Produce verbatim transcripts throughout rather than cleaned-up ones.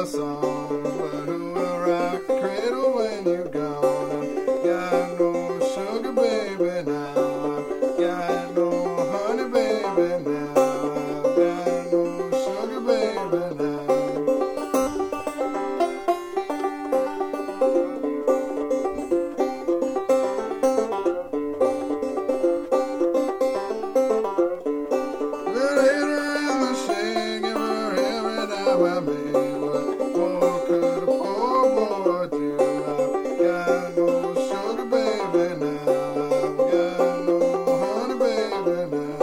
song, but who will rock the cradle when you're gone? Got no sugar baby now, got no honey baby now, got no sugar baby now. By me, what more could a poor boy do? I've got no sugar baby now, I've got no honey baby now.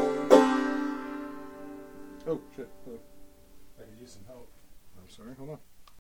Oh, shit. I could use some help. I'm sorry, hold on.